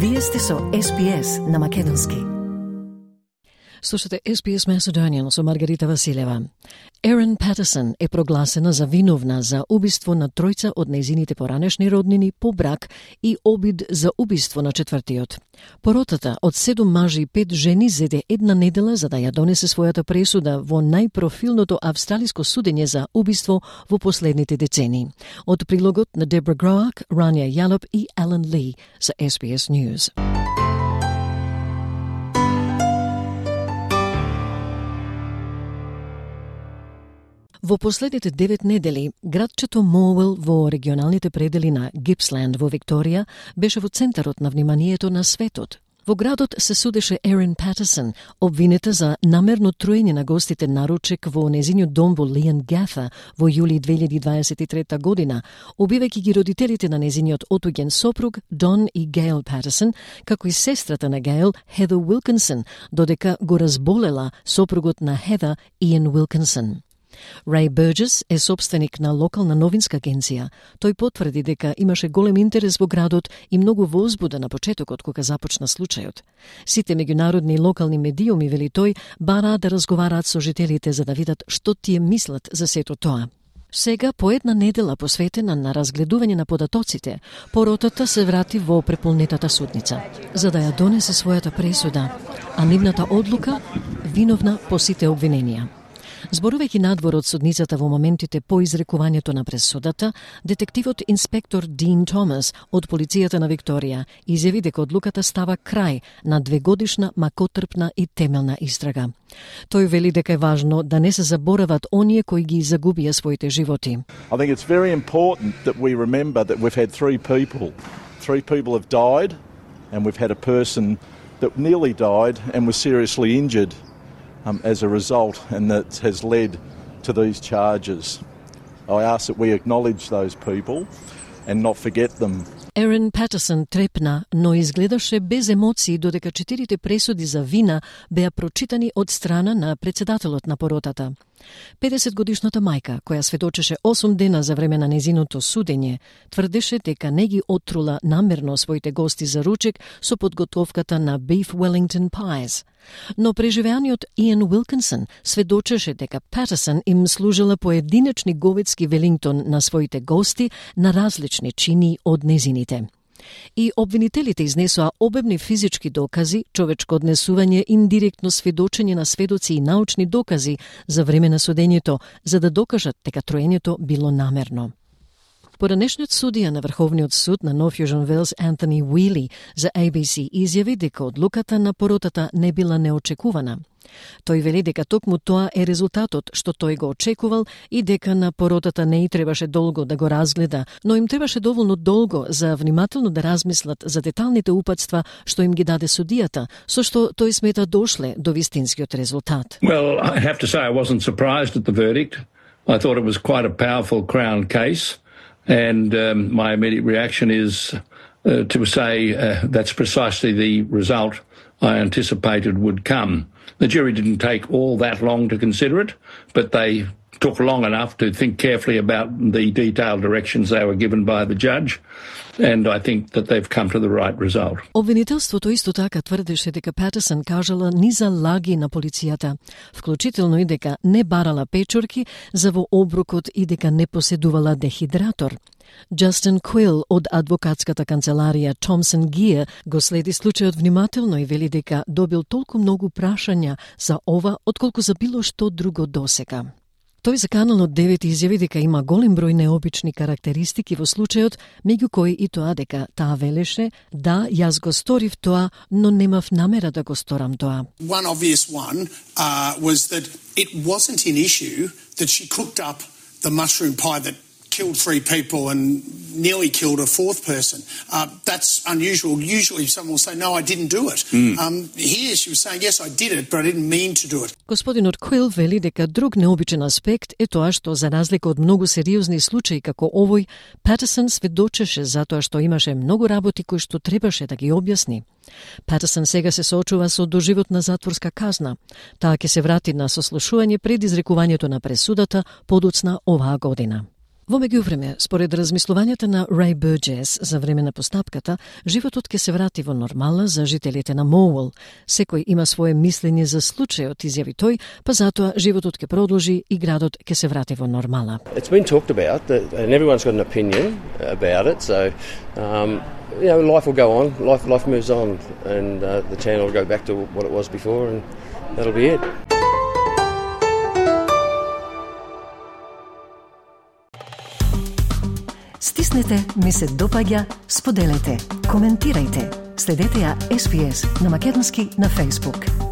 Вие сте со SPS на македонски. Слушате SBS Macedonian со Маргарита Василева. Ерин Патерсон е прогласена за виновна за убиство на тројца од нејзините поранешни роднини по брак и обид за убиство на четвртиот. Поротата од 7 мажи и 5 жени зеде една недела за да ја донесе својата пресуда во најпрофилното австралиско судење за убиство во последните децении. Од прилогот на Дебра Гроак, Рания Ялоп и Алан Ли за SBS News. Во последните 9 недели, градчето Моуел во регионалните предели на Гипсленд во Викторија беше во центарот на вниманието на светот. Во градот се судеше Ерин Патерсон, обвинета за намерно труење на гостите на ручек во незиниот дом во Leongatha во јули 2023 година, убивајќи ги родителите на незиниот отуѓен сопруг Дон и Гейл Патерсон, како и сестрата на Гейл, Хедер Уилкинсон, додека го разболела сопругот на Хедер, Иан Уилкинсон. Рей Бурджес е собственик на локална новинска агенција. Тој потврди дека имаше голем интерес во градот и многу возбуда на почетокот кога започна случајот. Сите меѓународни и локални медиуми, вели тој, бараат да разговараат со жителите за да видат што тие мислат за сето тоа. Сега, по една недела посветена на разгледување на податоците, поротата се врати во преполнетата судница, за да ја донесе својата пресуда, а нивната одлука виновна по сите обвиненија. Зборувајќи надвор од судницата во моментите по изрекувањето на пресудата, детективот инспектор Дин Томас од полицијата на Викторија изјави дека одлуката става крај на 2-годишна макотрпна и темелна истрага. Тој вели дека е важно да не се заборават оние кои ги загубија своите животи. I think it's very important that we remember that we've had 3 people. 3 people have died and we've had a person that nearly died and was seriously injured as a result, and that has led to these charges. I ask that we acknowledge those people and not forget them. Ерин Патерсон трепна, но изгледаше без емоции додека 4 пресуди за вина беа прочитани од страна на председателот на поротата. 50-годишната мајка, која сведочеше 8 дена за време на незиното судење, тврдеше дека не ги отрула намерно своите гости за ручек со подготовката на Beef Wellington Pies. Но преживеаниот Иан Уилкинсон сведочеше дека Патерсон им служила поединечни говедски велингтон на своите гости на различни чини од незините. И обвинителите изнесоа обемни физички докази, човечко однесување, индиректно сведочење на сведоци и научни докази за време на судењето, за да докажат дека троењето било намерно. Поранешниот судија на Врховниот суд на Нов Јужен Велс Антони Уили за ABC изјави дека одлуката на поротата не била неочекувана. Тој вели дека токму тоа е резултатот што тој го очекувал и дека на поротата не и требаше долго да го разгледа, но им требаше доволно долго за внимателно да размислат за деталните упатства што им ги даде судијата, со што тој смета дошле до вистинскиот резултат. Well, I have to say I wasn't surprised at the verdict. I thought it was quite a powerful Crown case, and my immediate reaction is to say that's precisely the result I anticipated would come. The jury didn't take all that long to consider it, but they took long enough to think carefully about the detailed directions they were given by the judge, and I think that they've come to the right result. Обвинителството исто така тврдеше дека Патерсон кажала низа лаги на полицијата, вклучително и дека не барала печорки за во оброкот и дека не поседувала дехидратор. Джастин Квил од адвокатската канцеларија Thomson Geer го следи случајот внимателно и вели дека добил толку многу прашања за ова отколку за било што друго досега. Тој за Каналот 9 изјави дека има голем број необични карактеристики во случајот, меѓу кои и тоа дека таа велеше да, јас го сторив тоа, но немав намера да го сторам тоа. One obvious one was that it wasn't an issue that she cooked up the mushroom pie that killed 3 people and nearly killed a 4th person. That's unusual. Usually someone will say, no, I didn't do it. Here she was saying, yes, I did it, but I didn't mean to do it. Господинот Квил вели дека друг необичен аспект е тоа што за разлика од многу сериозни случаи како овој, Патерсон сведочеше затоа што имаше многу работи кои што требаше да ги објасни. Патерсон сега се соочува со доживотна затворска казна. Таа ќе се врати на сослушување пред изрекувањето на пресудата подоцна оваа година. Во меѓувреме, според размислувањата на Рей Бурджес за време на постапката, животот ќе се врати во нормала за жителите на Моуел. Секој има свое мислење за случајот, изјави тој, па затоа животот ќе продолжи и градот ќе се врати во нормала. It's been talked about, and everyone's got an opinion about it, so life will go on, life moves on, and the town will go back to what it was before, and that'll be it. Стиснете, ми се допаѓа, споделете, коментирајте. Следете ја SPS на Македонски на Facebook.